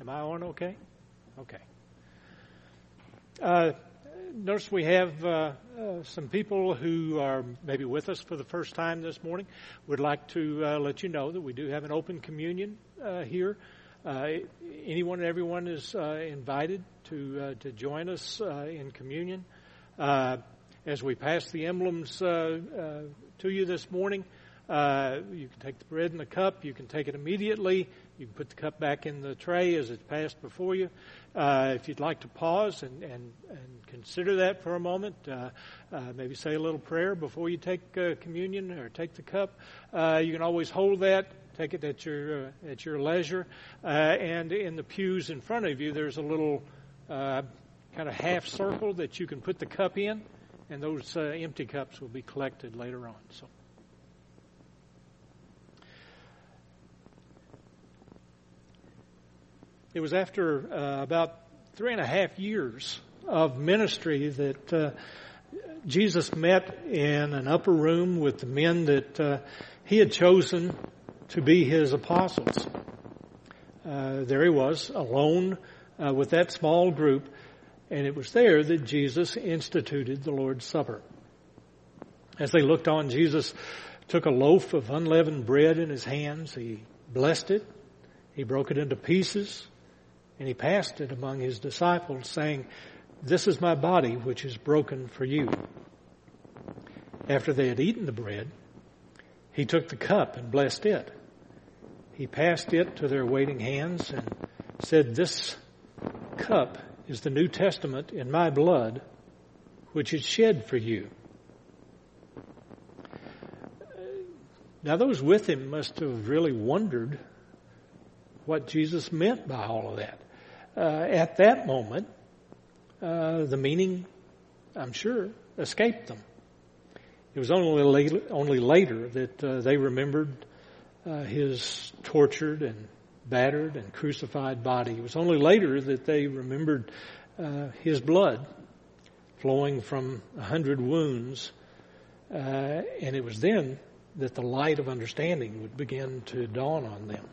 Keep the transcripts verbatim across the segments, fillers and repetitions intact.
Am I on okay? Okay. Uh, notice we have uh, uh, some people who are maybe with us for the first time this morning. We'd like to uh, let you know that we do have an open communion uh, here. Uh, anyone and everyone is uh, invited to uh, to join us uh, in communion. Uh, as we pass the emblems uh, uh, to you this morning, uh, you can take the bread and the cup. You can take it immediately. You can put the cup back in the tray as it's passed before you. Uh, if you'd like to pause and, and, and consider that for a moment, uh, uh, maybe say a little prayer before you take uh, communion or take the cup, uh, you can always hold that. Take it at your uh, at your leisure. Uh, and in the pews in front of you, there's a little uh, kind of half circle that you can put the cup in, and those uh, empty cups will be collected later on. So, it was after uh, about three and a half years of ministry that uh, Jesus met in an upper room with the men that uh, he had chosen to be his apostles. Uh, there he was, alone uh, with that small group, and it was there that Jesus instituted the Lord's Supper. As they looked on, Jesus took a loaf of unleavened bread in his hands. He blessed it. He broke it into pieces, and he passed it among his disciples, saying, "This is my body, which is broken for you." After they had eaten the bread, he took the cup and blessed it. He passed it to their waiting hands and said, "This cup is the New Testament in my blood, which is shed for you." Now those with him must have really wondered what Jesus meant by all of that. Uh, at that moment, uh, the meaning, I'm sure, escaped them. It was only later, only later that uh, they remembered Uh, his tortured and battered and crucified body. It was only later that they remembered uh, his blood flowing from a hundred wounds, uh, and it was then that the light of understanding would begin to dawn on them.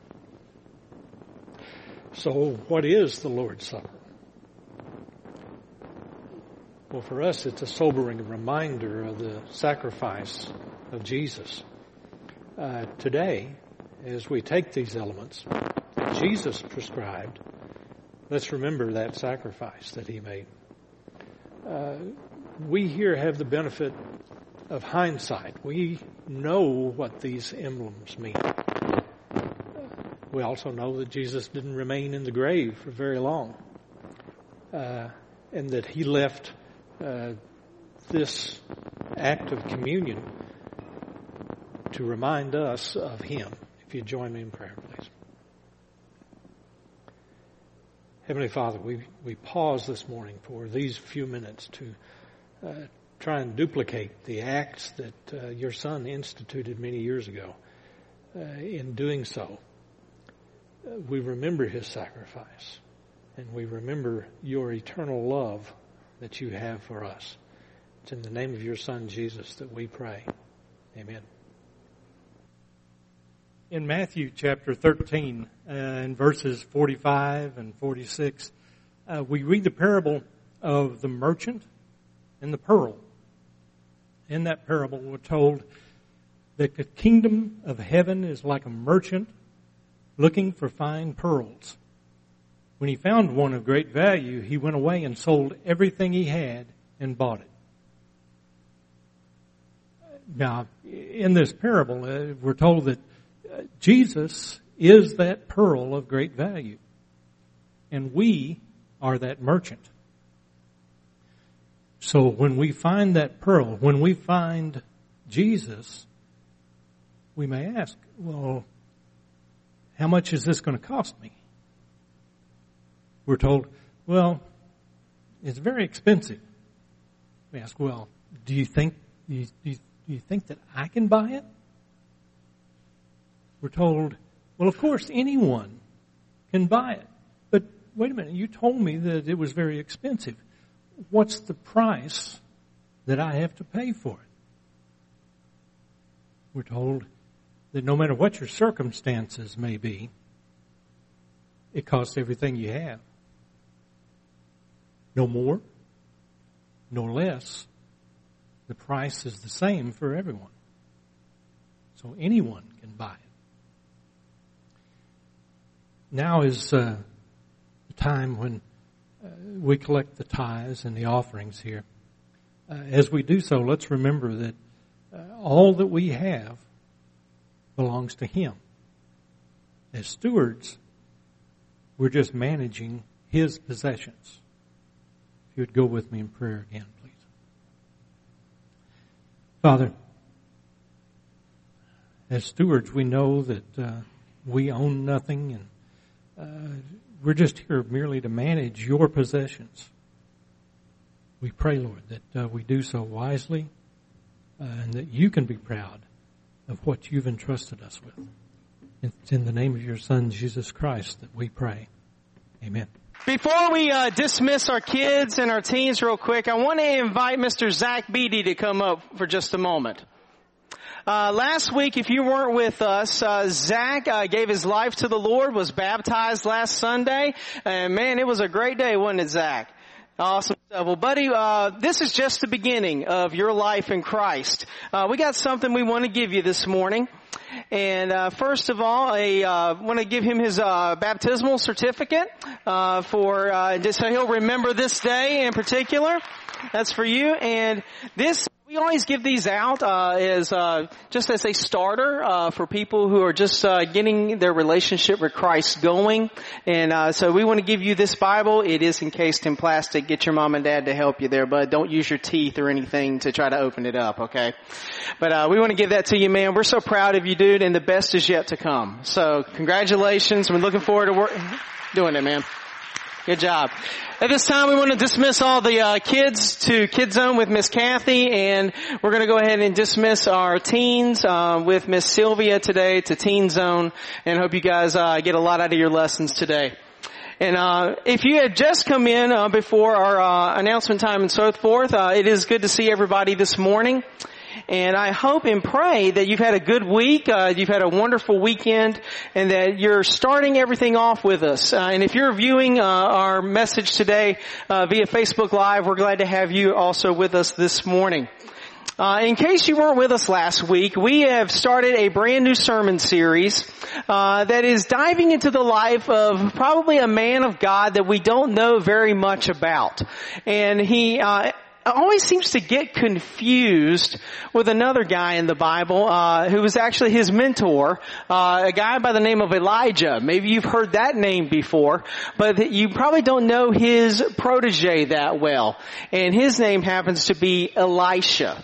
So, what is the Lord's Supper? Well, for us, it's a sobering reminder of the sacrifice of Jesus. Uh, today, as we take these elements that Jesus prescribed, let's remember that sacrifice that he made. Uh, we here have the benefit of hindsight. We know what these emblems mean. We also know that Jesus didn't remain in the grave for very long, uh, and that he left uh, this act of communion to remind us of him. If you join me in prayer, please. Heavenly Father, we, we pause this morning for these few minutes to uh, try and duplicate the acts that uh, your Son instituted many years ago. Uh, in doing so, uh, we remember his sacrifice, and we remember your eternal love that you have for us. It's in the name of your Son, Jesus, that we pray. Amen. In Matthew chapter thirteen, uh, in verses forty-five and forty-six, uh, we read the parable of the merchant and the pearl. In that parable, we're told that the kingdom of heaven is like a merchant looking for fine pearls. When he found one of great value, he went away and sold everything he had and bought it. Now, in this parable, uh, we're told that Jesus is that pearl of great value, and we are that merchant. So when we find that pearl, when we find Jesus, we may ask, well, how much is this going to cost me? We're told, well, it's very expensive. We ask, well, do you think do you, do you, do you think that I can buy it? We're told, well, of course, anyone can buy it. But wait a minute, you told me that it was very expensive. What's the price that I have to pay for it? We're told that no matter what your circumstances may be, it costs everything you have. No more, no less. The price is the same for everyone. So anyone can buy it. Now is uh, the time when uh, we collect the tithes and the offerings here. Uh, as we do so, let's remember that uh, all that we have belongs to Him. As stewards, we're just managing His possessions. If you would go with me in prayer again, please. Father, as stewards, we know that uh, we own nothing, and uh, we're just here merely to manage your possessions. We pray, Lord, that uh, we do so wisely uh, and that you can be proud of what you've entrusted us with. It's in the name of your Son, Jesus Christ, that we pray. Amen. Before we uh, dismiss our kids and our teens real quick, I want to invite Mister Zach Beatty to come up for just a moment. Uh, last week, if you weren't with us, uh, Zach uh, gave his life to the Lord, was baptized last Sunday, and man, it was a great day, wasn't it, Zach? Awesome stuff. Well, buddy, uh, this is just the beginning of your life in Christ. Uh, we got something we want to give you this morning. And uh, first of all, I uh, want to give him his uh, baptismal certificate uh, for uh, just so he'll remember this day in particular. That's for you. And this, we always give these out uh, as uh, just as a starter uh, for people who are just uh, getting their relationship with Christ going. And uh, so we want to give you this Bible. It is encased in plastic. Get your mom and dad to help you there, bud. Don't use your teeth or anything to try to open it up, okay? But uh, we want to give that to you, man. We're so proud of you, dude, and the best is yet to come. So congratulations. We're looking forward to work, doing it, man. Good job. At this time, we want to dismiss all the uh, kids to Kids Zone with Miss Kathy, and we're going to go ahead and dismiss our teens uh, with Miss Sylvia today to Teen Zone, and hope you guys uh, get a lot out of your lessons today. And uh if you had just come in uh, before our uh, announcement time and so forth, uh, it is good to see everybody this morning. And I hope and pray that you've had a good week, uh, you've had a wonderful weekend, and that you're starting everything off with us. Uh, and if you're viewing uh, our message today uh, via Facebook Live, we're glad to have you also with us this morning. Uh, in case you weren't with us last week, we have started a brand new sermon series uh, that is diving into the life of probably a man of God that we don't know very much about. And he uh always seems to get confused with another guy in the Bible uh who was actually his mentor, uh a guy by the name of Elijah. Maybe you've heard that name before, but you probably don't know his protege that well. And his name happens to be Elisha.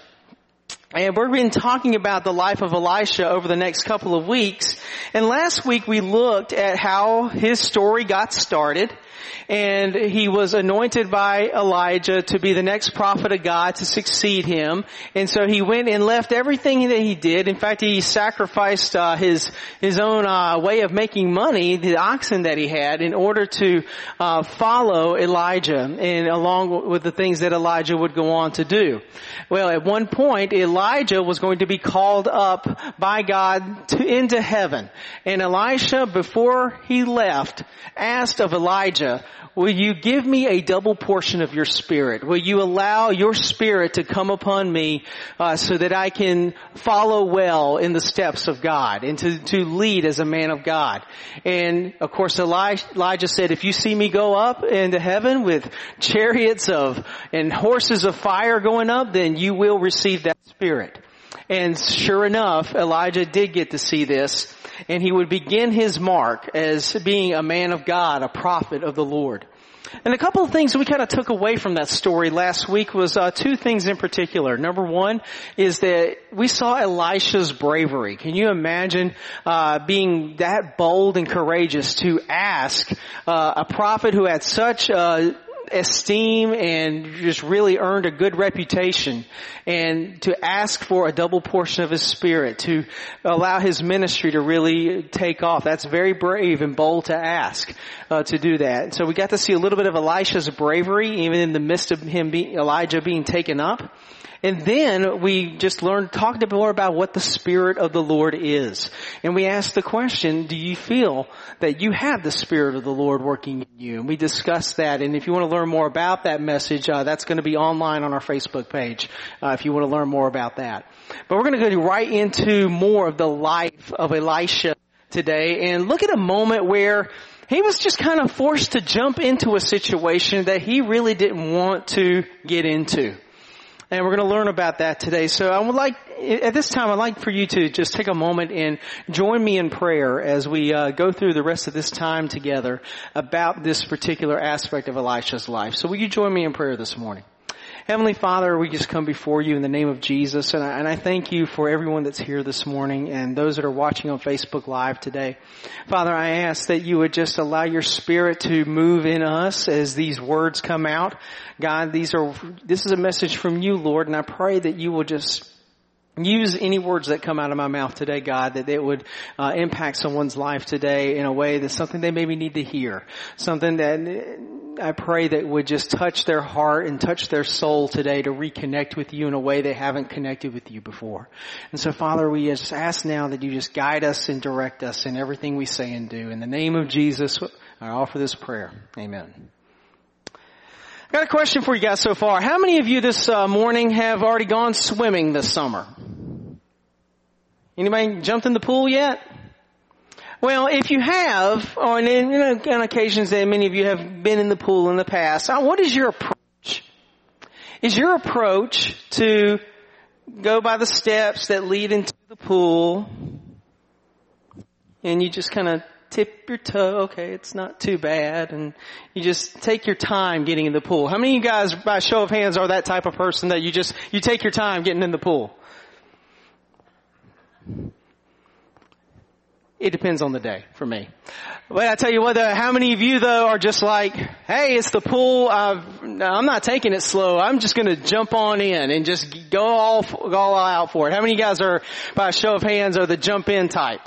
And we've been talking about the life of Elisha over the next couple of weeks. And last week we looked at how his story got started. And he was anointed by Elijah to be the next prophet of God to succeed him. And so he went and left everything that he did. In fact, he sacrificed uh, his his own uh, way of making money, the oxen that he had, in order to uh, follow Elijah and along with the things that Elijah would go on to do. Well, at one point, Elijah was going to be called up by God to, into heaven. And Elisha, before he left, asked of Elijah, will you give me a double portion of your spirit? Will you allow your spirit to come upon me uh, so that I can follow well in the steps of God and to, to lead as a man of God? And of course Elijah, Elijah said, if you see me go up into heaven with chariots of and horses of fire going up, then you will receive that spirit. And sure enough, Elijah did get to see this. And he would begin his mark as being a man of God, a prophet of the Lord. And a couple of things we kind of took away from that story last week was uh, two things in particular. Number one is that we saw Elisha's bravery. Can you imagine uh being that bold and courageous to ask uh, a prophet who had such uh esteem and just really earned a good reputation, and to ask for a double portion of his spirit, to allow his ministry to really take off? That's very brave and bold to ask uh, to do that. So we got to see a little bit of Elisha's bravery even in the midst of him being, Elijah being taken up. And then we just learned, talked more about what the Spirit of the Lord is. And we asked the question, do you feel that you have the Spirit of the Lord working in you? And we discussed that. And if you want to learn more about that message, uh, that's going to be online on our Facebook page, uh, if you want to learn more about that. But we're going to go right into more of the life of Elisha today and look at a moment where he was just kind of forced to jump into a situation that he really didn't want to get into. And we're going to learn about that today. So I would like, at this time, I'd like for you to just take a moment and join me in prayer as we uh, go through the rest of this time together about this particular aspect of Elisha's life. So will you join me in prayer this morning? Heavenly Father, we just come before you in the name of Jesus, and I, and I thank you for everyone that's here this morning and those that are watching on Facebook Live today. Father, I ask that you would just allow your Spirit to move in us as these words come out. God, these are, this is a message from you, Lord, and I pray that you will just use any words that come out of my mouth today, God, that it would uh, impact someone's life today in a way that's something they maybe need to hear. Something that I pray that would just touch their heart and touch their soul today to reconnect with you in a way they haven't connected with you before. And so, Father, we just ask now that you just guide us and direct us in everything we say and do. In the name of Jesus, I offer this prayer. Amen. I've got a question for you guys so far. How many of you this uh, morning have already gone swimming this summer? Anybody jumped in the pool yet? Well, if you have, or on, you know, on occasions that many of you have been in the pool in the past, what is your approach? Is your approach to go by the steps that lead into the pool and you just kind of tip your toe, okay, it's not too bad, and you just take your time getting in the pool? How many of you guys, by show of hands, are that type of person that you just, you take your time getting in the pool? It depends on the day for me. But I tell you what, uh, how many of you though are just like, hey, it's the pool, I've, I'm not taking it slow, I'm just gonna jump on in and just go all, go all out for it. How many of you guys are, by show of hands, are the jump in type?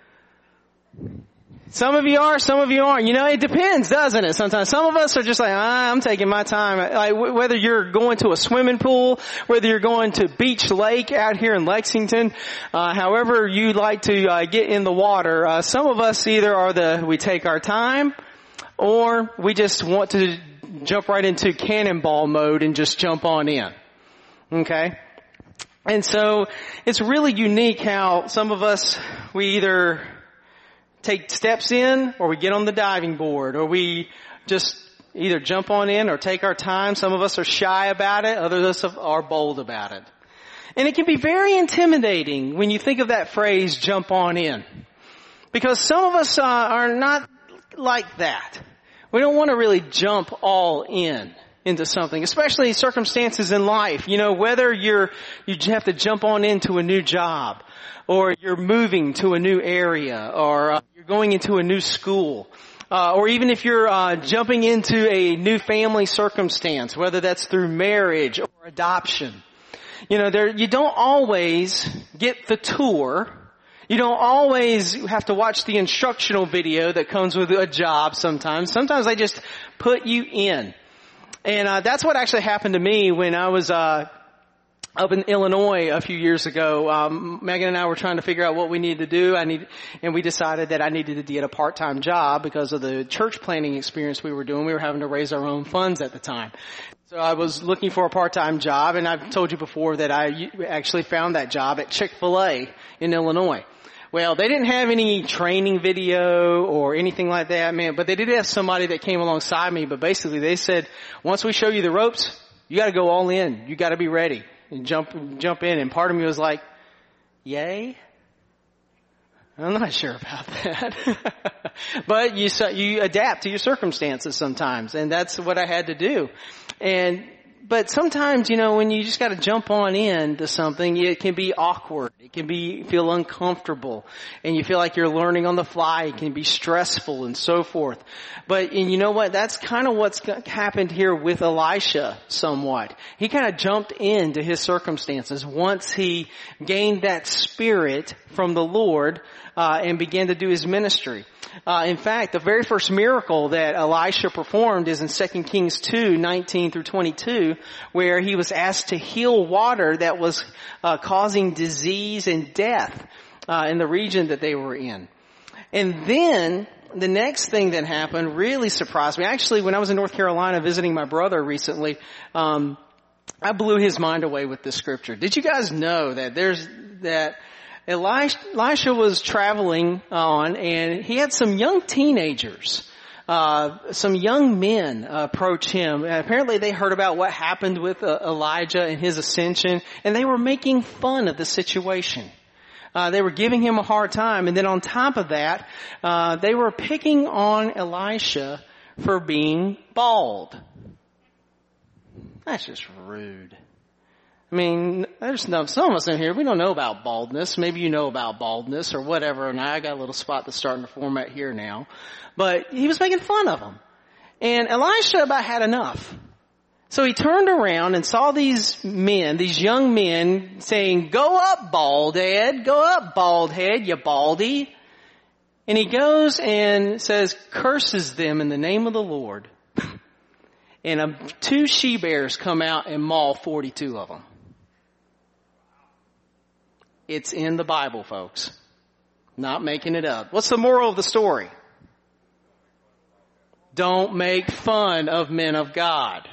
Some of you are, some of you aren't. You know, it depends, doesn't it? Sometimes some of us are just like, ah, I'm taking my time. Like whether you're going to a swimming pool, whether you're going to Beach Lake out here in Lexington, uh, however you like to uh, get in the water. Uh, some of us either are the we take our time, or we just want to jump right into cannonball mode and just jump on in. Okay. And so it's really unique how some of us we either take steps in, or we get on the diving board, or we just either jump on in or take our time. Some of us are shy about it, others are bold about it. And it can be very intimidating when you think of that phrase, jump on in. Because some of us uh, are not like that. We don't want to really jump all in into something, especially circumstances in life. You know, whether you're, you have to jump on into a new job, or you're moving to a new area, or uh, you're going into a new school, uh, or even if you're uh, jumping into a new family circumstance, whether that's through marriage or adoption. You know, there, you don't always get the tour. You don't always have to watch the instructional video that comes with a job sometimes. Sometimes they just put you in. And uh, that's what actually happened to me when I was uh up in Illinois a few years ago. Um, Megan and I were trying to figure out what we needed to do. I need, and we decided that I needed to get a part-time job because of the church planning experience we were doing. We were having to raise our own funds at the time. So I was looking for a part-time job, and I've told you before that I actually found that job at Chick-fil-A in Illinois. Well, they didn't have any training video or anything like that, man, but they did have somebody that came alongside me. But basically they said, once we show you the ropes, you got to go all in. You got to be ready. And jump, jump in. And part of me was like, yay? I'm not sure about that. But you, you adapt to your circumstances sometimes. And that's what I had to do. And, but sometimes, you know, when you just got to jump on into something, it can be awkward. It can be, feel uncomfortable. And you feel like you're learning on the fly. It can be stressful and so forth. But, and you know what? That's kind of what's happened here with Elisha somewhat. He kind of jumped into his circumstances once he gained that spirit from the Lord, uh, and began to do his ministry. Uh, in fact, the very first miracle that Elisha performed is in Second Kings two, nineteen through twenty-two, where he was asked to heal water that was uh, causing disease and death uh, in the region that they were in. And then the next thing that happened really surprised me. Actually, when I was in North Carolina visiting my brother recently, um, I blew his mind away with this scripture. Did you guys know that there's that Elisha, Elisha was traveling on, and he had some young teenagers, uh, some young men uh, approach him. And apparently they heard about what happened with uh, Elijah and his ascension, and they were making fun of the situation. Uh, they were giving him a hard time, and then on top of that, uh, they were picking on Elisha for being bald. That's just rude. I mean, there's no, some of us in here, we don't know about baldness. Maybe you know about baldness or whatever, and I got a little spot that's starting to form out here now. But he was making fun of him. And Elisha about had enough. So he turned around and saw these men, these young men saying, "Go up, bald head, go up, bald head, you baldy." And he goes and says, curses them in the name of the Lord. And um, two she-bears come out and maul forty-two of them. It's in the Bible, folks. Not making it up. What's the moral of the story? Don't make fun of men of God.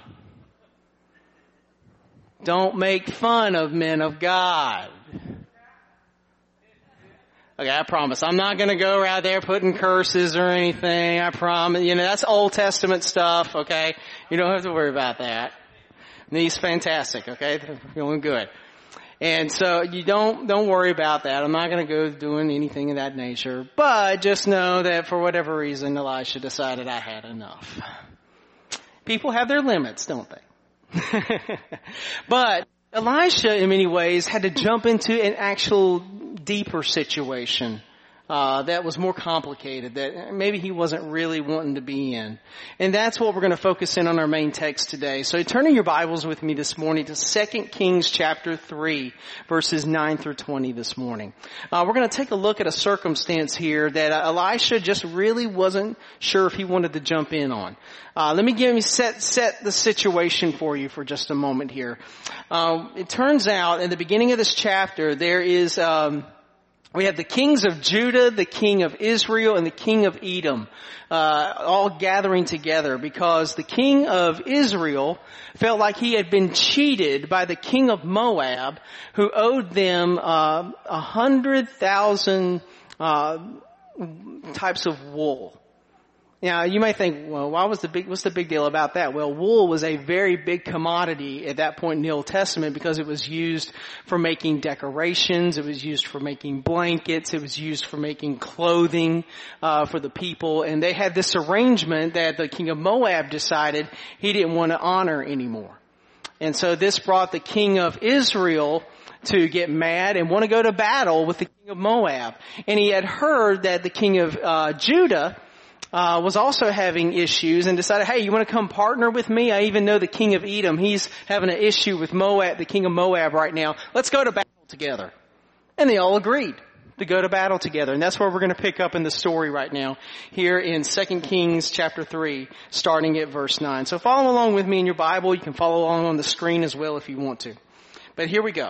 Don't make fun of men of God. Okay, I promise. I'm not going to go around there putting curses or anything. I promise. You know, that's Old Testament stuff, okay? You don't have to worry about that. And he's fantastic, okay? They're feeling good. And so you don't, don't worry about that. I'm not going to go doing anything of that nature. But just know that for whatever reason, Elisha decided I had enough. People have their limits, don't they? But Elisha, in many ways, had to jump into an actual deeper situation uh that was more complicated, that maybe he wasn't really wanting to be in. And that's what we're going to focus in on our main text today. So turn in your Bibles with me this morning to Second Kings chapter three, verses nine through twenty this morning. Uh We're going to take a look at a circumstance here that uh, Elisha just really wasn't sure if he wanted to jump in on. Uh Let me give me set set the situation for you for just a moment here. Um It turns out in the beginning of this chapter there is um we have the kings of Judah, the king of Israel, and the king of Edom, uh, all gathering together because the king of Israel felt like he had been cheated by the king of Moab, who owed them uh, a hundred thousand uh, types of wool. Now, you may think, well, why was the big, what's the big deal about that? Well, wool was a very big commodity at that point in the Old Testament because it was used for making decorations, it was used for making blankets, it was used for making clothing, uh, for the people. And they had this arrangement that the king of Moab decided he didn't want to honor anymore. And so this brought the king of Israel to get mad and want to go to battle with the king of Moab. And he had heard that the king of, uh, Judah Uh, was also having issues and decided, hey, you want to come partner with me? I even know the king of Edom. He's having an issue with Moab, the king of Moab right now. Let's go to battle together. And they all agreed to go to battle together. And that's where we're going to pick up in the story right now here in Second Kings chapter three, starting at verse nine. So follow along with me in your Bible. You can follow along on the screen as well if you want to. But here we go.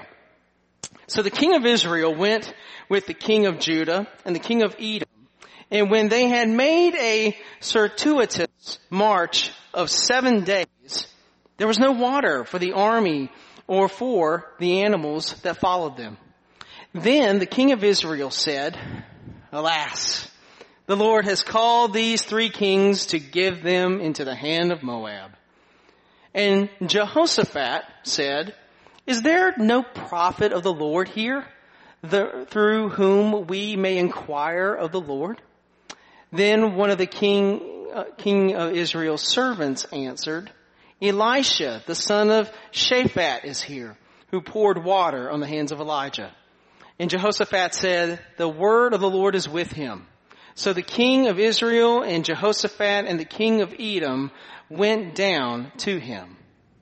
So the king of Israel went with the king of Judah and the king of Edom. And when they had made a circuitous march of seven days, there was no water for the army or for the animals that followed them. Then the king of Israel said, alas, the Lord has called these three kings to give them into the hand of Moab. And Jehoshaphat said, is there no prophet of the Lord here, the, through whom we may inquire of the Lord? Then one of the king, uh, king of Israel's servants answered, Elisha, the son of Shaphat, is here, who poured water on the hands of Elijah. And Jehoshaphat said, the word of the Lord is with him. So the king of Israel and Jehoshaphat and the king of Edom went down to him.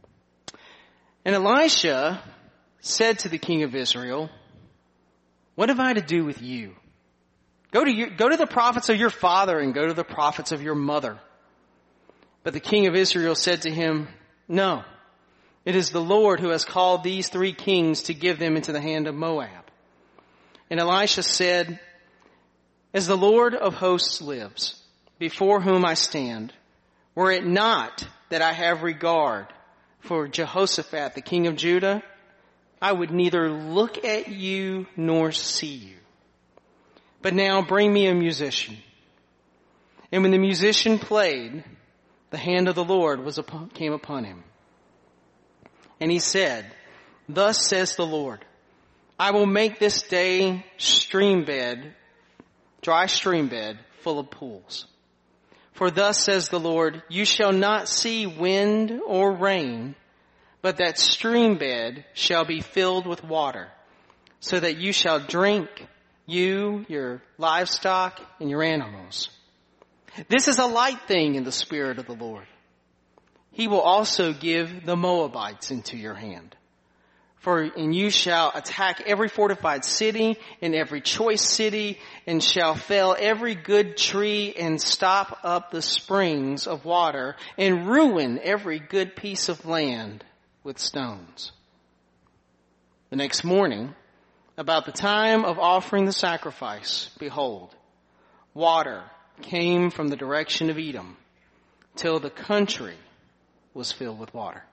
And Elisha said to the king of Israel, what have I to do with you, Go to your, go to the prophets of your father and go to the prophets of your mother. But the king of Israel said to him, no, it is the Lord who has called these three kings to give them into the hand of Moab. And Elisha said, as the Lord of hosts lives, before whom I stand, were it not that I have regard for Jehoshaphat, the king of Judah, I would neither look at you nor see you. But now bring me a musician. And when the musician played, the hand of the Lord was upon, came upon him. And he said, thus says the Lord, I will make this day stream bed, dry stream bed full of pools. For thus says the Lord, you shall not see wind or rain, but that stream bed shall be filled with water, so that you shall drink, you, your livestock, and your animals. This is a light thing in the spirit of the Lord. He will also give the Moabites into your hand. For, and you shall attack every fortified city and every choice city, and shall fell every good tree and stop up the springs of water, and ruin every good piece of land with stones. The next morning, about the time of offering the sacrifice, behold, water came from the direction of Edom, till the country was filled with water.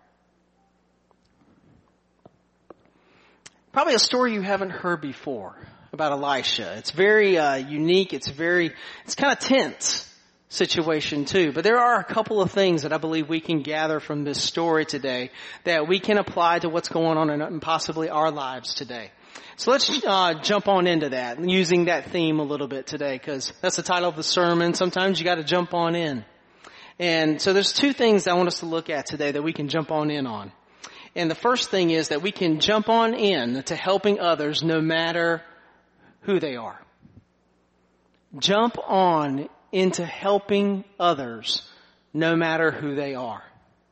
Probably a story you haven't heard before about Elisha. It's very uh, unique. It's very, it's kind of tense situation too. But there are a couple of things that I believe we can gather from this story today that we can apply to what's going on in possibly our lives today. So let's uh, jump on into that, using that theme a little bit today, because that's the title of the sermon. Sometimes you got to jump on in. And so there's two things I want us to look at today that we can jump on in on. And the first thing is that we can jump on in to helping others no matter who they are. Jump on into helping others no matter who they are.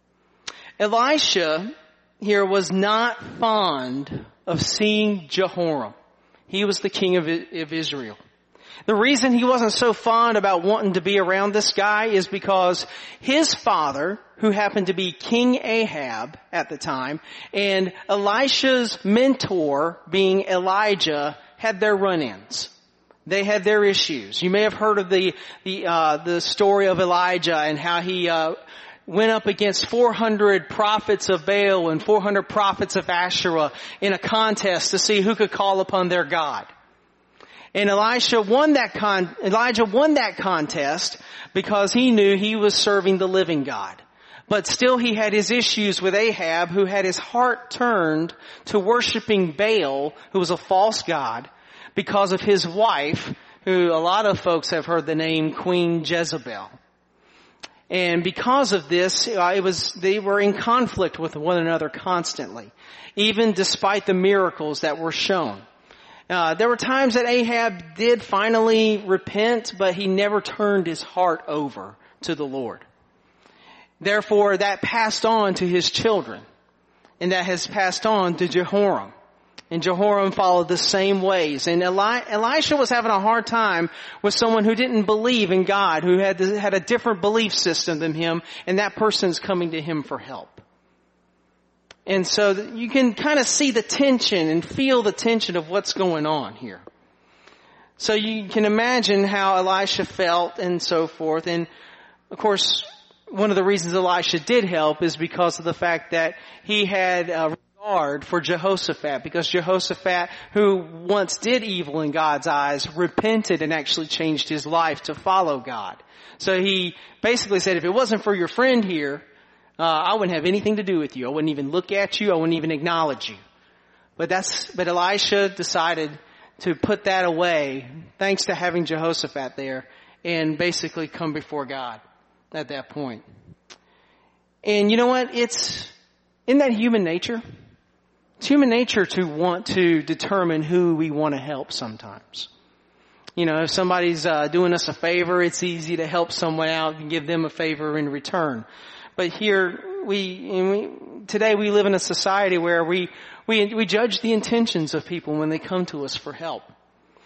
Elisha here was not fond of seeing Jehoram. He was the king of Israel. The reason he wasn't so fond about wanting to be around this guy is because his father, who happened to be King Ahab at the time, and Elisha's mentor, being Elijah, had their run-ins. They had their issues. You may have heard of the the uh the story of Elijah and how he uh went up against four hundred prophets of Baal and four hundred prophets of Asherah in a contest to see who could call upon their God. And Elisha won that con, Elijah won that contest because he knew he was serving the living God. But still he had his issues with Ahab, who had his heart turned to worshiping Baal, who was a false god, because of his wife, who a lot of folks have heard the name Queen Jezebel. And because of this, uh, it was, they were in conflict with one another constantly, even despite the miracles that were shown. Uh, there were times that Ahab did finally repent, but he never turned his heart over to the Lord. Therefore, that passed on to his children, and that has passed on to Jehoram. And Jehoram followed the same ways. And Eli- Elisha was having a hard time with someone who didn't believe in God, who had had a different belief system than him, and that person's coming to him for help. And so you can kind of see the tension and feel the tension of what's going on here. So you can imagine how Elisha felt and so forth. And of course, one of the reasons Elisha did help is because of the fact that he had a regard for Jehoshaphat, because Jehoshaphat, who once did evil in God's eyes, repented and actually changed his life to follow God. So he basically said, if it wasn't for your friend here, Uh, I wouldn't have anything to do with you. I wouldn't even look at you. I wouldn't even acknowledge you. But that's, but Elisha decided to put that away, thanks to having Jehoshaphat there, and basically come before God at that point. And you know what? It's, isn't that human nature? It's human nature to want to determine who we want to help sometimes. You know, if somebody's uh, doing us a favor, it's easy to help someone out and give them a favor in return. But here, we, we, today we live in a society where we, we, we judge the intentions of people when they come to us for help.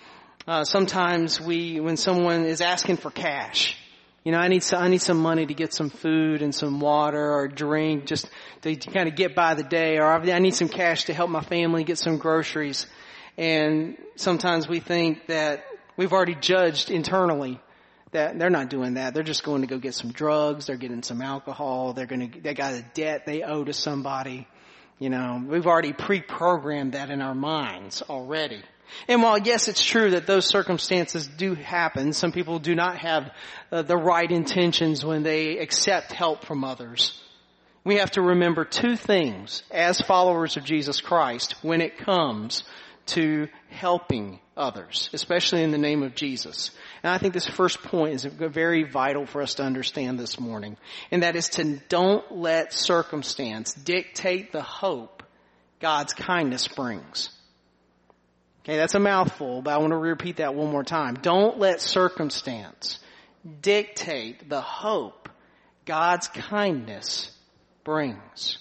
Uh, sometimes we, when someone is asking for cash, you know, I need some, I need some money to get some food and some water or drink just to, to kind of get by the day, or I need some cash to help my family get some groceries. And sometimes we think that we've already judged internally that they're not doing that. They're just going to go get some drugs. They're getting some alcohol. They're going to, they got a debt they owe to somebody. You know, we've already pre-programmed that in our minds already. And while, yes, it's true that those circumstances do happen, some people do not have uh, the right intentions when they accept help from others. We have to remember two things as followers of Jesus Christ when it comes to helping others, especially in the name of Jesus. And I think this first point is very vital for us to understand this morning. And that is to don't let circumstance dictate the hope God's kindness brings. Okay, that's a mouthful, but I want to repeat that one more time. Don't let circumstance dictate the hope God's kindness brings.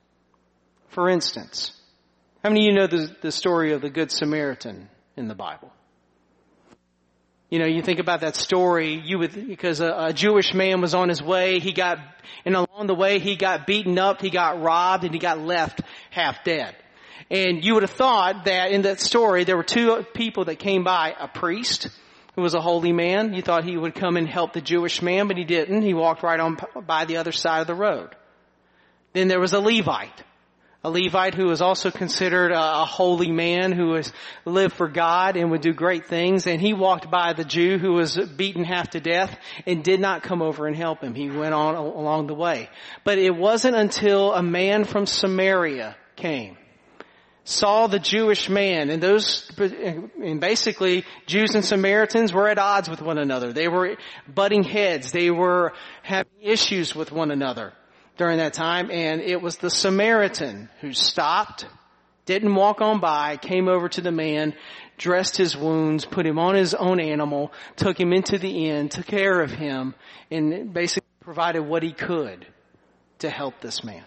For instance, how many of you know the, the story of the Good Samaritan in the Bible? You know, you think about that story, you would, because a, a Jewish man was on his way, he got, and along the way he got beaten up, he got robbed, and he got left half dead. And you would have thought that in that story there were two people that came by, a priest who was a holy man. You thought he would come and help the Jewish man, but he didn't. He walked right on by the other side of the road. Then there was a Levite. A Levite who was also considered a, a holy man who was lived for God and would do great things. And he walked by the Jew who was beaten half to death and did not come over and help him. He went on along the way. But it wasn't until a man from Samaria came, saw the Jewish man, and those, and basically Jews and Samaritans were at odds with one another. They were butting heads. They were having issues with one another during that time, and it was the Samaritan who stopped, didn't walk on by, came over to the man, dressed his wounds, put him on his own animal, took him into the inn, took care of him, and basically provided what he could to help this man.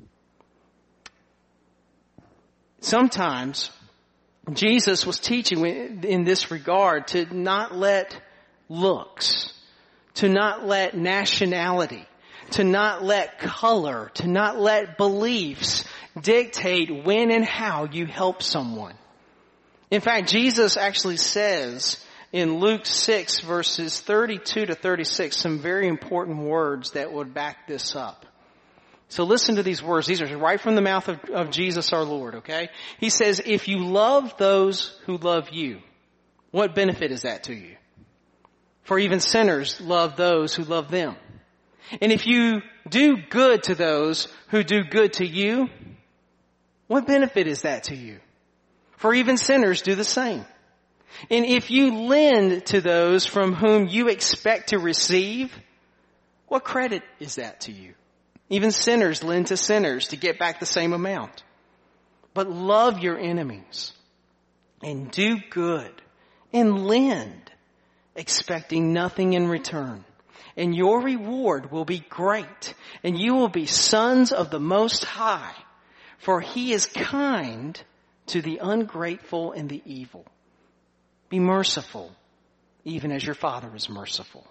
Sometimes Jesus was teaching in this regard to not let looks, to not let nationality, to not let color, to not let beliefs dictate when and how you help someone. In fact, Jesus actually says in Luke six verses thirty-two to thirty-six some very important words that would back this up. So listen to these words. These are right from the mouth of, of Jesus our Lord, okay? He says, if you love those who love you, what benefit is that to you? For even sinners love those who love them. And if you do good to those who do good to you, what benefit is that to you? For even sinners do the same. And if you lend to those from whom you expect to receive, what credit is that to you? Even sinners lend to sinners to get back the same amount. But love your enemies and do good and lend, expecting nothing in return. And your reward will be great, and you will be sons of the Most High, for He is kind to the ungrateful and the evil. Be merciful, even as your Father is merciful.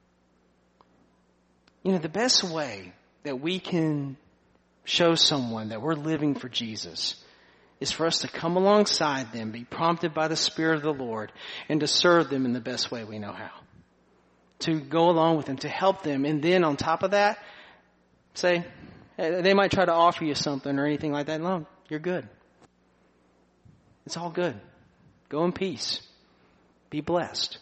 You know, the best way that we can show someone that we're living for Jesus is for us to come alongside them, be prompted by the Spirit of the Lord, and to serve them in the best way we know how. To go along with them, to help them, and then on top of that, say, they might try to offer you something or anything like that. No, you're good. It's all good. Go in peace. Be blessed.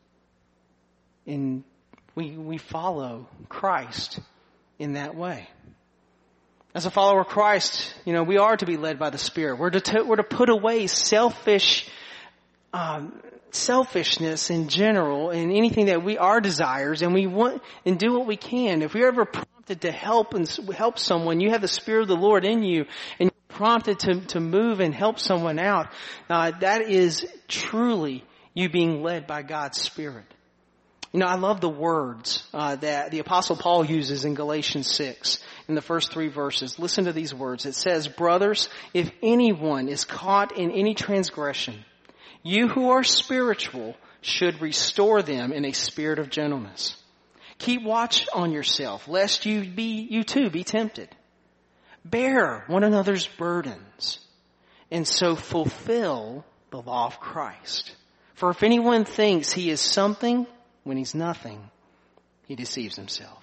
And we we follow Christ in that way. As a follower of Christ, you know, we are to be led by the Spirit. We're to t- we're to put away selfish um selfishness in general and anything that we our desires, and we want and do what we can. If you're ever prompted to help and help someone, you have the Spirit of the Lord in you, and you're prompted to to move and help someone out. Uh, that is truly you being led by God's Spirit. You know, I love the words uh, that the Apostle Paul uses in Galatians six in the first three verses. Listen to these words. It says, "Brothers, if anyone is caught in any transgression, You who are spiritual should restore them in a spirit of gentleness. Keep watch on yourself, lest you be, you too be tempted. Bear one another's burdens, and so fulfill the law of Christ. For if anyone thinks he is something when he's nothing, he deceives himself.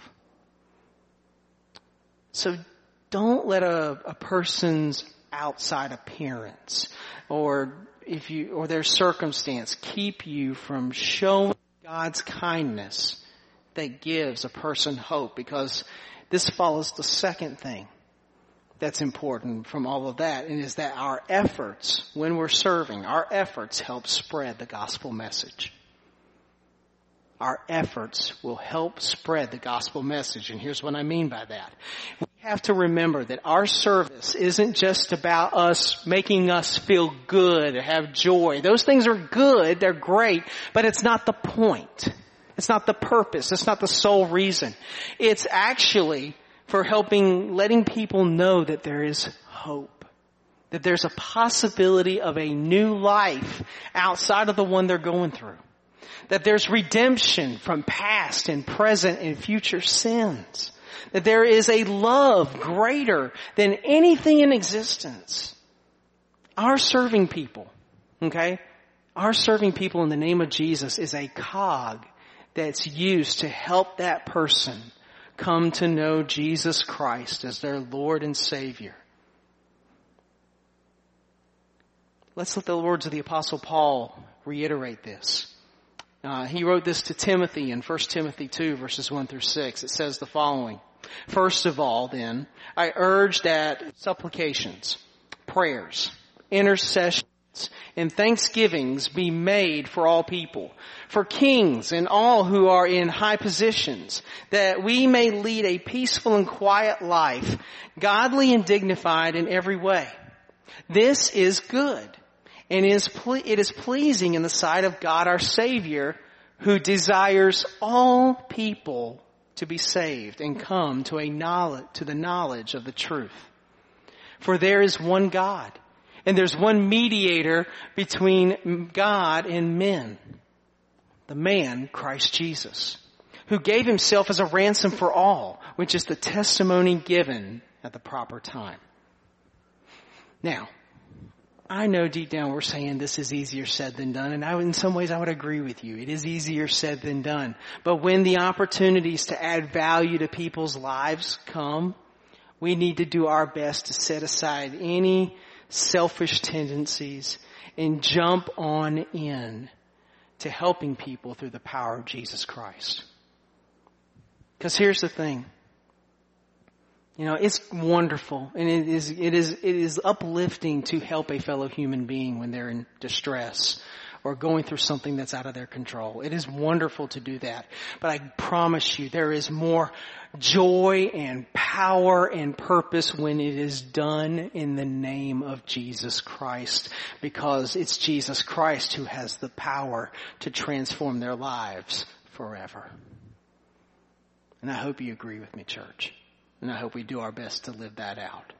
So don't let a, a person's outside appearance or if you or their circumstance keep you from showing God's kindness that gives a person hope, because this follows the second thing that's important from all of that, and is that our efforts, when we're serving, our efforts help spread the gospel message. Our efforts will help spread the gospel message, and here's what I mean by that. We have to remember that our service isn't just about us making us feel good, have joy. Those things are good, they're great, but it's not the point. It's not the purpose. It's not the sole reason. It's actually for helping, letting people know that there is hope, that there's a possibility of a new life outside of the one they're going through, that there's redemption from past and present and future sins, that there is a love greater than anything in existence. Our serving people, okay, our serving people in the name of Jesus is a cog that's used to help that person come to know Jesus Christ as their Lord and Savior. Let's let the words of the Apostle Paul reiterate this. Uh, he wrote this to Timothy in First Timothy two, verses one through six. It says the following. First of all, then, I urge that supplications, prayers, intercessions, and thanksgivings be made for all people, for kings and all who are in high positions, that we may lead a peaceful and quiet life, godly and dignified in every way. This is good, and is ple- it is pleasing in the sight of God our Savior, who desires all people to be saved and come to a knowledge, to the knowledge of the truth. For there is one God, and there's one mediator between God and men, the man, Christ Jesus, who gave himself as a ransom for all, which is the testimony given at the proper time. Now, I know deep down we're saying this is easier said than done, and I, in some ways I would agree with you. It is easier said than done. But when the opportunities to add value to people's lives come, we need to do our best to set aside any selfish tendencies and jump on in to helping people through the power of Jesus Christ. Because here's the thing. You know, it's wonderful and it is, it is, it is uplifting to help a fellow human being when they're in distress or going through something that's out of their control. It is wonderful to do that. But I promise you, there is more joy and power and purpose when it is done in the name of Jesus Christ, because it's Jesus Christ who has the power to transform their lives forever. And I hope you agree with me, church. And I hope we do our best to live that out.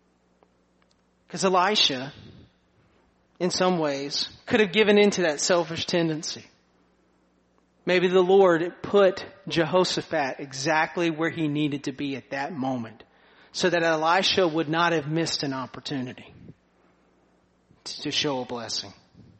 Because Elisha, in some ways, could have given into that selfish tendency. Maybe the Lord put Jehoshaphat exactly where he needed to be at that moment, so that Elisha would not have missed an opportunity to show a blessing.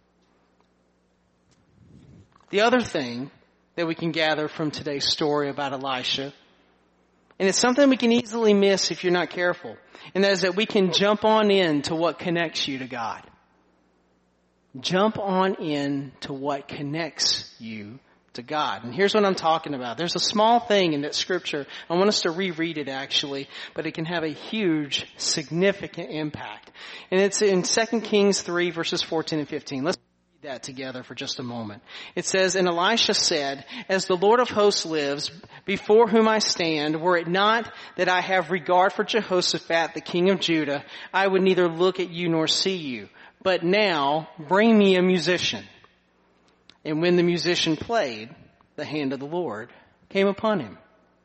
The other thing that we can gather from today's story about Elisha, and it's something we can easily miss if you're not careful, and that is that we can jump on in to what connects you to God. Jump on in to what connects you to God. And here's what I'm talking about. There's a small thing in that scripture. I want us to reread it actually, but it can have a huge, significant impact. And it's in Second Kings three, verses fourteen and fifteen. Let's read that together for just a moment. It says, "And Elisha said, as the Lord of hosts lives, before whom I stand, were it not that I have regard for Jehoshaphat, the king of Judah, I would neither look at you nor see you. But now bring me a musician." And when the musician played, the hand of the Lord came upon him.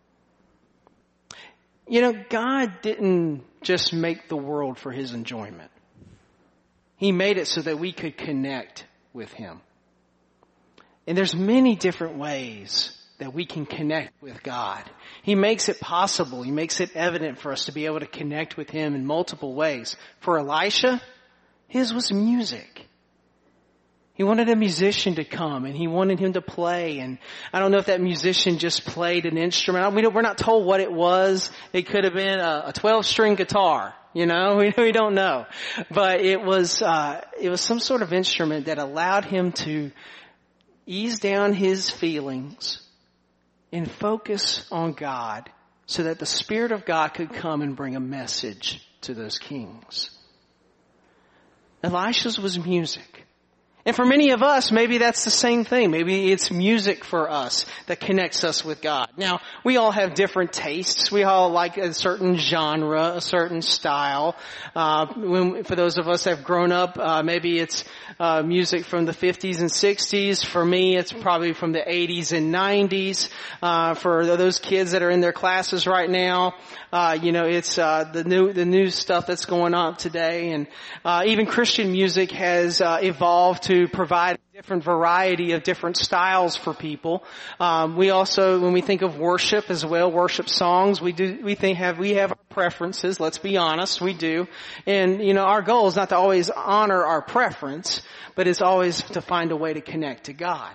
You know, God didn't just make the world for his enjoyment. He made it so that we could connect with him. And there's many different ways that we can connect with God. He makes it possible. He makes it evident for us to be able to connect with him in multiple ways. For Elisha, his was music. He wanted a musician to come and he wanted him to play. And I don't know if that musician just played an instrument. We don't, we're not told what it was. It could have been a twelve-string guitar. You know, we, we don't know. But it was, uh, it was some sort of instrument that allowed him to ease down his feelings and focus on God so that the Spirit of God could come and bring a message to those kings. Elisha's was music. And for many of us, maybe that's the same thing. Maybe it's music for us that connects us with God. Now, we all have different tastes. We all like a certain genre, a certain style. Uh, when, for those of us that have grown up, uh, maybe it's uh, music from the fifties and sixties. For me, it's probably from the eighties and nineties. Uh, for those kids that are in their classes right now, uh, you know, it's uh, the new the new stuff that's going on today. And uh, even Christian music has uh, evolved to provide a different variety of different styles for people. Um, we also, when we think of worship as well, worship songs, we do, we think have, we have our preferences. Let's be honest, we do. And, you know, our goal is not to always honor our preference, but it's always to find a way to connect to God.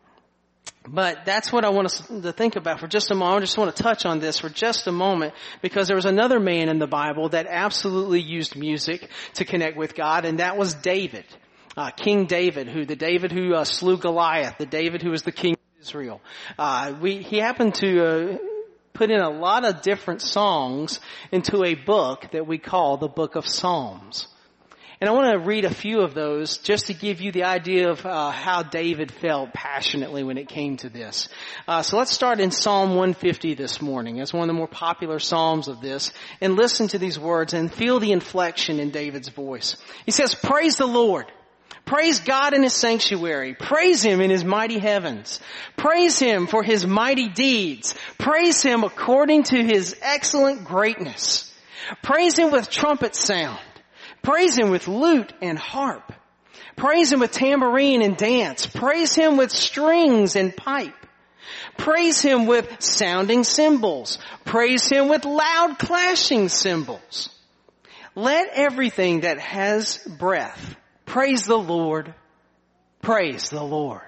But that's what I want us to think about for just a moment. I just want to touch on this for just a moment because there was another man in the Bible that absolutely used music to connect with God, and that was David. Uh, King David, who the David who uh, slew Goliath, the David who was the king of Israel. Uh, we he happened to uh, put in a lot of different songs into a book that we call the Book of Psalms. And I want to read a few of those just to give you the idea of uh, how David felt passionately when it came to this. Uh, so let's start in Psalm one fifty this morning. It's one of the more popular psalms of this. And listen to these words and feel the inflection in David's voice. He says, "Praise the Lord. Praise God in his sanctuary. Praise him in his mighty heavens. Praise him for his mighty deeds. Praise him according to his excellent greatness. Praise him with trumpet sound. Praise him with lute and harp. Praise him with tambourine and dance. Praise him with strings and pipe. Praise him with sounding cymbals. Praise him with loud clashing cymbals. Let everything that has breath praise the Lord. Praise the Lord."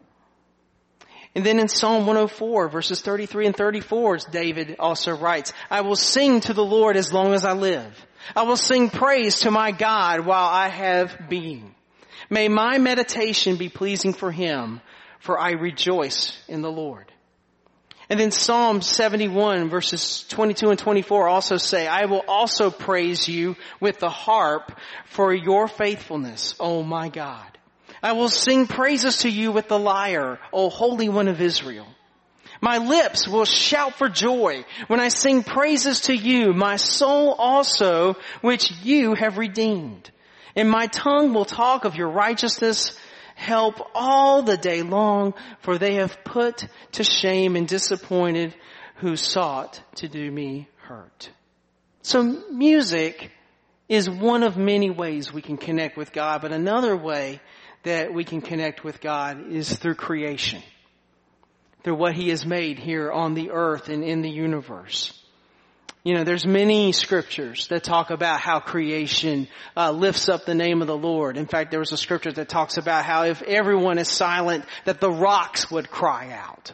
And then in Psalm one oh four, verses thirty-three and thirty-four, David also writes, "I will sing to the Lord as long as I live. I will sing praise to my God while I have being. May my meditation be pleasing for him, for I rejoice in the Lord." And then Psalm seventy-one verses twenty-two and twenty-four also say, "I will also praise you with the harp for your faithfulness, O my God. I will sing praises to you with the lyre, O Holy One of Israel. My lips will shout for joy when I sing praises to you, my soul also, which you have redeemed. And my tongue will talk of your righteousness. Help all the day long, for they have put to shame and disappointed who sought to do me hurt." So music is one of many ways we can connect with God, but another way that we can connect with God is through creation, through what he has made here on the earth and in the universe. You know, there's many scriptures that talk about how creation uh, lifts up the name of the Lord. In fact, there was a scripture that talks about how if everyone is silent, that the rocks would cry out.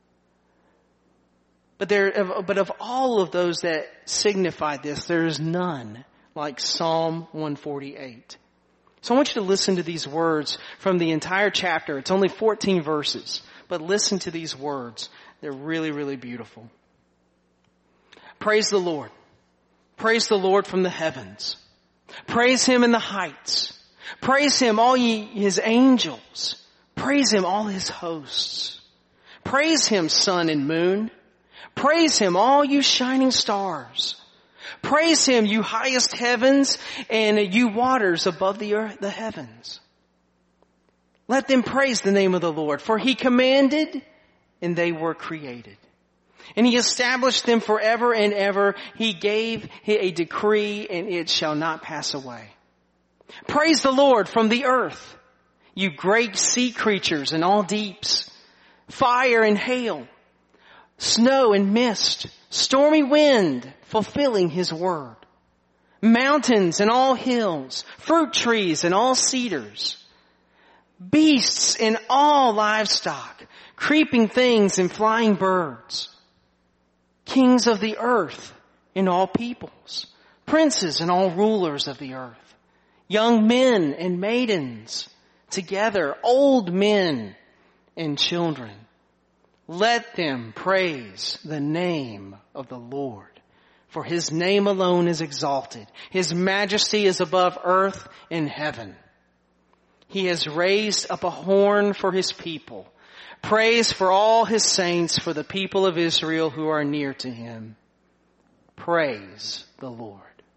But there, but of all of those that signify this, there is none like Psalm one forty-eight. So I want you to listen to these words from the entire chapter. It's only fourteen verses, but listen to these words. They're really, really beautiful. "Praise the Lord. Praise the Lord from the heavens. Praise him in the heights. Praise him, all ye his angels. Praise him, all his hosts. Praise him, sun and moon. Praise him, all you shining stars. Praise him, you highest heavens and you waters above the earth, the heavens. Let them praise the name of the Lord, for he commanded and they were created. And he established them forever and ever. He gave a decree and it shall not pass away. Praise the Lord from the earth, You great sea creatures and all deeps, fire and hail, snow and mist, stormy wind fulfilling his word, mountains and all hills, fruit trees and all cedars, beasts and all livestock, creeping things and flying birds, kings of the earth and all peoples, princes and all rulers of the earth, young men and maidens, together old men and children. Let them praise the name of the Lord, for his name alone is exalted. His majesty is above earth and heaven. He has raised up a horn for his people. Praise for all his saints, for the people of Israel who are near to him. Praise the Lord.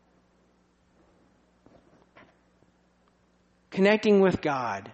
Connecting with God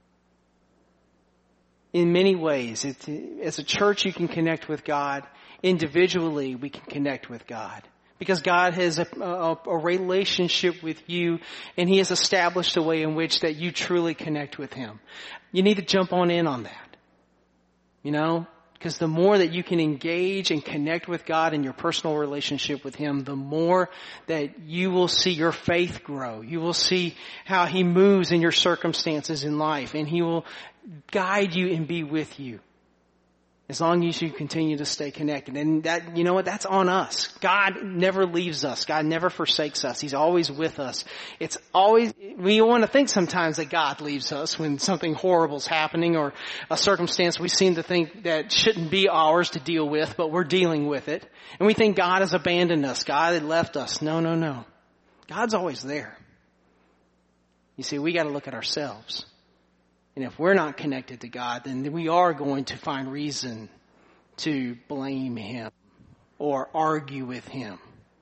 in many ways. It, as a church, you can connect with God. Individually, we can connect with God. Because God has a, a, a relationship with you, and he has established a way in which that you truly connect with him. You need to jump on in on that. You know, because the more that you can engage and connect with God in your personal relationship with him, the more that you will see your faith grow. You will see how he moves in your circumstances in life, and he will guide you and be with you. As long as you continue to stay connected. And that, you know what, that's on us. God never leaves us. God never forsakes us. He's always with us. It's always, we want to think sometimes that God leaves us when something horrible is happening or a circumstance we seem to think that shouldn't be ours to deal with, but we're dealing with it. And we think God has abandoned us. God had left us. No, no, no. God's always there. You see, we got to look at ourselves. And if we're not connected to God, then we are going to find reason to blame him or argue with him.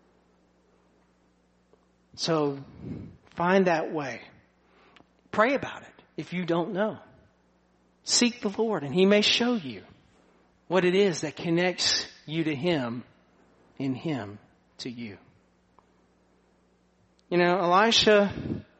So find that way. Pray about it if you don't know. Seek the Lord, and he may show you what it is that connects you to him and him to you. You know, Elisha,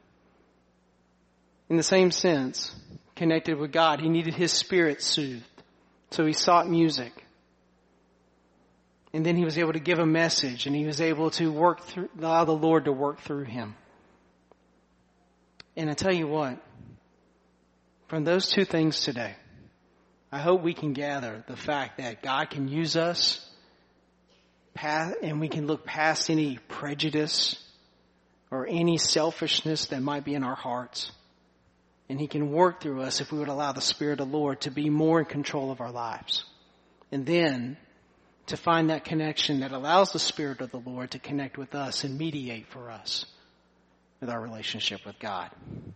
in the same sense, connected with God. He needed his spirit soothed. So he sought music. And then he was able to give a message, and he was able to work through, allow the Lord to work through him. And I tell you what, from those two things today, I hope we can gather the fact that God can use us, and we can look past any prejudice or any selfishness that might be in our hearts. And he can work through us if we would allow the Spirit of the Lord to be more in control of our lives. And then to find that connection that allows the Spirit of the Lord to connect with us and mediate for us with our relationship with God.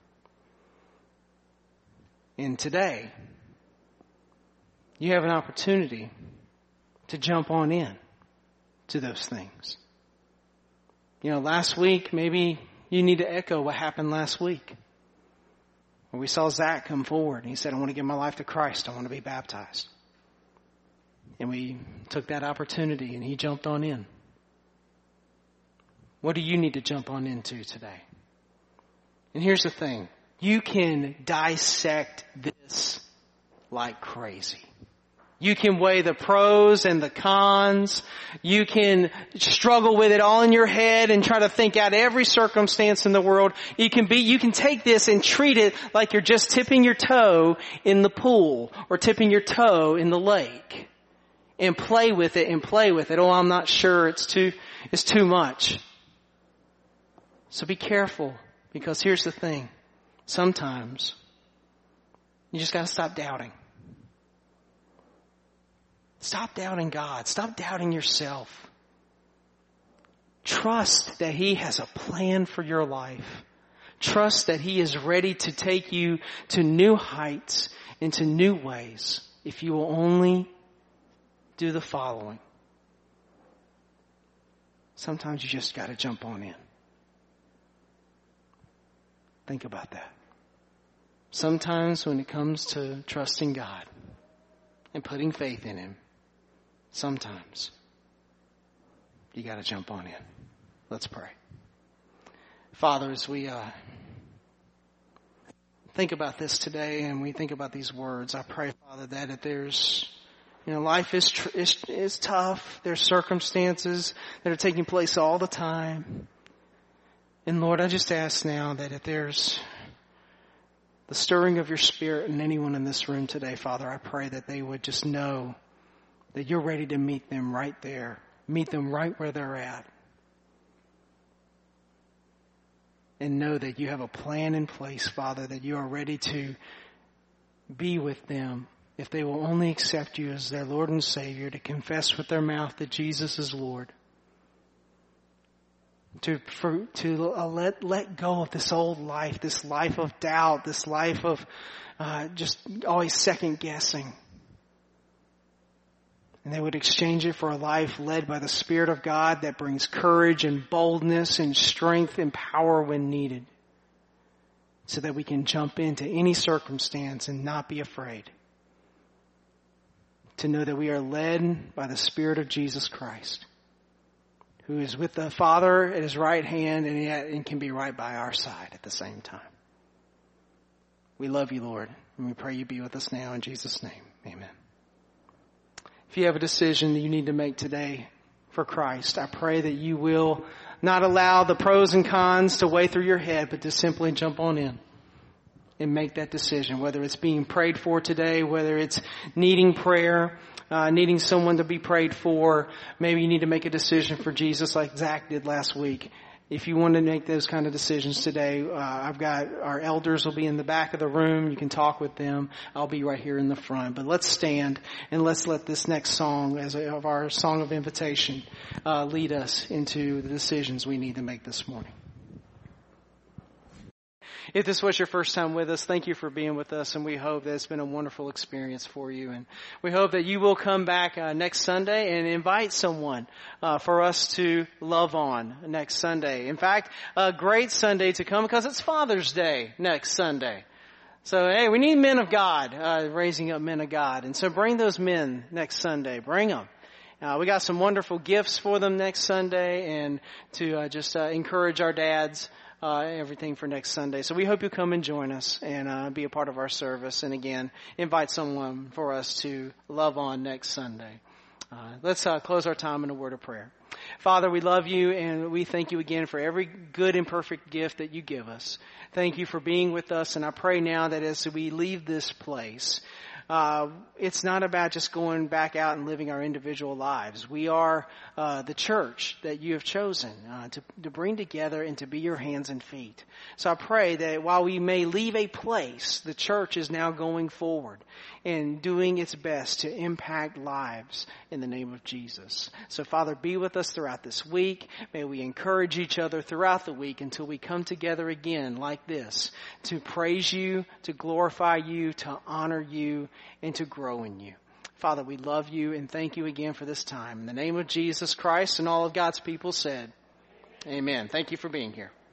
And today, you have an opportunity to jump on in to those things. You know, last week, maybe you need to echo what happened last week. We saw Zach come forward and he said, I want to give my life to Christ. I want to be baptized. And we took that opportunity and he jumped on in. What do you need to jump on into today? And here's the thing. You can dissect this like crazy. You can weigh the pros and the cons. You can struggle with it all in your head and try to think out every circumstance in the world. You can be, you can take this and treat it like you're just tipping your toe in the pool or tipping your toe in the lake and play with it and play with it. Oh, I'm not sure. It's too, it's too much. So be careful, because here's the thing. Sometimes you just got to stop doubting. Stop doubting God. Stop doubting yourself. Trust that he has a plan for your life. Trust that he is ready to take you to new heights, into new ways, if you will only do the following. Sometimes you just got to jump on in. Think about that. Sometimes when it comes to trusting God and putting faith in him, sometimes you got to jump on in. Let's pray. Father, as we uh, think about this today and we think about these words, I pray, Father, that if there's, you know, life is, tr- is, is tough. There's circumstances that are taking place all the time. And Lord, I just ask now that if there's the stirring of your Spirit in anyone in this room today, Father, I pray that they would just know that you're ready to meet them right there. Meet them right where they're at. And know that you have a plan in place, Father, that you are ready to be with them if they will only accept you as their Lord and Savior, to confess with their mouth that Jesus is Lord. To for, to uh, let let go of this old life, this life of doubt, this life of uh, just always second guessing. And they would exchange it for a life led by the Spirit of God that brings courage and boldness and strength and power when needed, so that we can jump into any circumstance and not be afraid. To know that we are led by the Spirit of Jesus Christ, who is with the Father at his right hand and yet and can be right by our side at the same time. We love you, Lord, and we pray you be with us now in Jesus' name. Amen. If you have a decision that you need to make today for Christ, I pray that you will not allow the pros and cons to weigh through your head, but to simply jump on in and make that decision, whether it's being prayed for today, whether it's needing prayer, uh, needing someone to be prayed for. Maybe you need to make a decision for Jesus like Zach did last week. If you want to make those kind of decisions today, uh, I've got our elders will be in the back of the room. You can talk with them. I'll be right here in the front. But let's stand and let's let this next song, as a, of our song of invitation, uh, lead us into the decisions we need to make this morning. If this was your first time with us, thank you for being with us, and we hope that it's been a wonderful experience for you. And we hope that you will come back uh, next Sunday and invite someone uh, for us to love on next Sunday. In fact, a great Sunday to come because it's Father's Day next Sunday. So, hey, we need men of God, uh, raising up men of God. And so bring those men next Sunday. Bring them. Uh, we got some wonderful gifts for them next Sunday, and to uh, just uh, encourage our dads. Uh, everything for next Sunday. So we hope you come and join us and uh, be a part of our service. And again, invite someone for us to love on next Sunday. Uh, let's uh, close our time in a word of prayer. Father, we love you and we thank you again for every good and perfect gift that you give us. Thank you for being with us. And I pray now that as we leave this place, Uh, it's not about just going back out and living our individual lives. We are uh, the church that you have chosen uh, to, to bring together and to be your hands and feet. So I pray that while we may leave a place, the church is now going forward and doing its best to impact lives in the name of Jesus. So Father, be with us throughout this week. May we encourage each other throughout the week until we come together again like this to praise you, to glorify you, to honor you, and to grow in you. Father, we love you and thank you again for this time. In the name of Jesus Christ and all of God's people said, amen. Thank you for being here.